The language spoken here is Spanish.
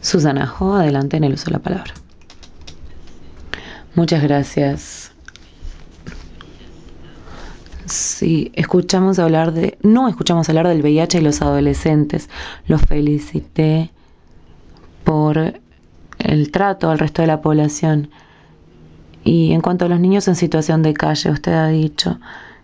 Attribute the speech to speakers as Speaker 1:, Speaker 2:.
Speaker 1: Susana Jo, adelante en el uso de la palabra. Muchas gracias. Sí, no escuchamos hablar del VIH y los adolescentes. Los felicité por el trato al resto de la población. Y en cuanto a los niños en situación de calle, usted ha dicho